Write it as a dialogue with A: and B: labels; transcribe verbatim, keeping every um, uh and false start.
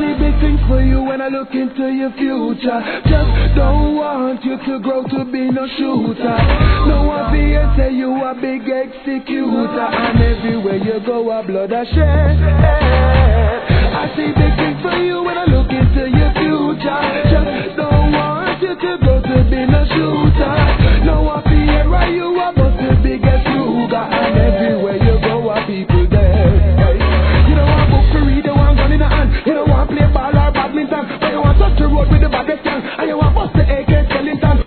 A: see big things for you when I look into your future. Just don't want you to grow to be no shooter. No one fear say you a big executor, and everywhere you go a blood a shed. I see big things for you